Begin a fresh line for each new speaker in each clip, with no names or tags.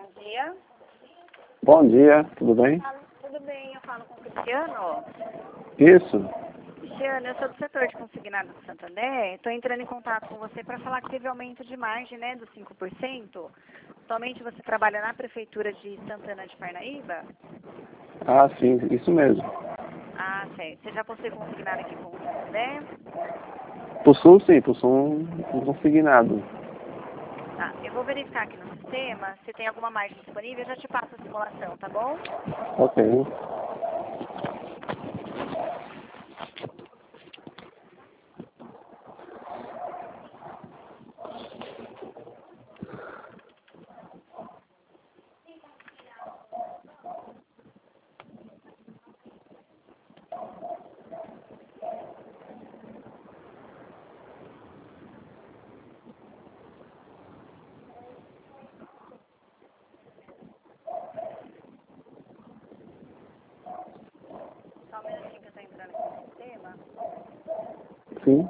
bom dia.
Bom dia, tudo bem?
Tudo bem, eu falo com o Cristiano.
Isso.
Cristiano, eu sou do setor de consignado do Santander. Estou entrando em contato com você para falar que teve aumento de margem, né, dos 5%. Atualmente você trabalha na Prefeitura de Santana de Parnaíba?
Ah, sim, isso mesmo.
Ah, certo. Você já possui consignado aqui com o Santander?
Possuo sim, possuo um consignado.
Tá, eu vou verificar aqui no sistema se tem alguma margem disponível. Eu já te passo a simulação, tá bom?
Ok.
Só um minutinho que eu estou entrando aqui no sistema.
Sim.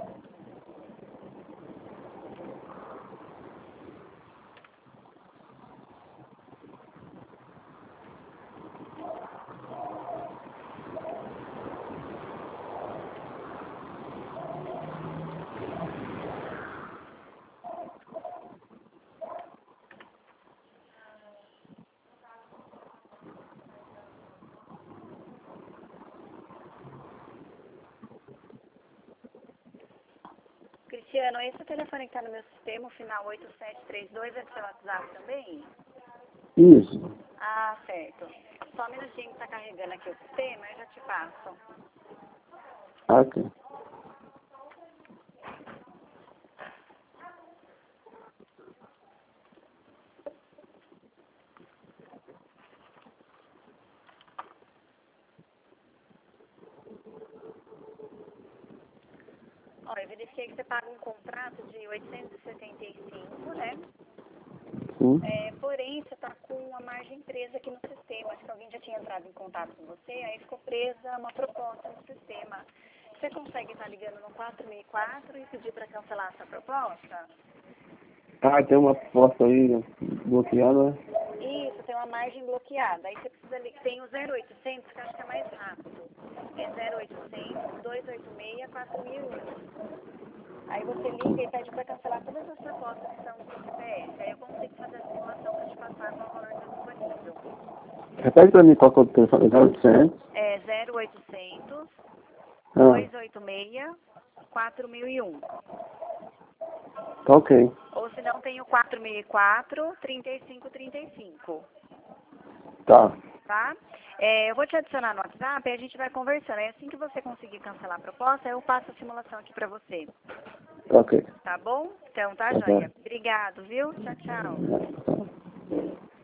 Cristiano, esse telefone que está no meu sistema, o final 8732, é do seu WhatsApp também?
Isso.
Ah, certo. Só um minutinho que está carregando aqui o sistema, eu já te passo.
Ok.
Ó, eu verifiquei que você paga um contrato de 875, né?
Sim.
Porém, você está com uma margem presa aqui no sistema. Acho que alguém já tinha entrado em contato com você, aí ficou presa uma proposta no sistema. Você consegue estar ligando no 4004 e pedir para cancelar essa proposta?
Ah, tem uma proposta aí bloqueada.
Isso, tem uma margem bloqueada. Aí você precisa ligar. Tem o 0800, que eu acho que é mais rápido. É 0800 286 4001. Aí você liga e pede para cancelar todas as propostas que estão no seu CPF. Aí eu consigo fazer a simulação para te passar qual o valor está disponível.
Repete pra mim qual que é o telefone. 0800.
É 0800
Ah,
286 4001.
tá ok.
Ou se não, tem o 4004 3535.
Tá.
Tá? Eu vou te adicionar no WhatsApp e a gente vai conversando. Aí assim que você conseguir cancelar a proposta, eu passo a simulação aqui pra você.
Tá ok.
Tá bom? Então tá,
Tá
joia.
bom.
Obrigado, viu? Tchau, tchau.
Tá.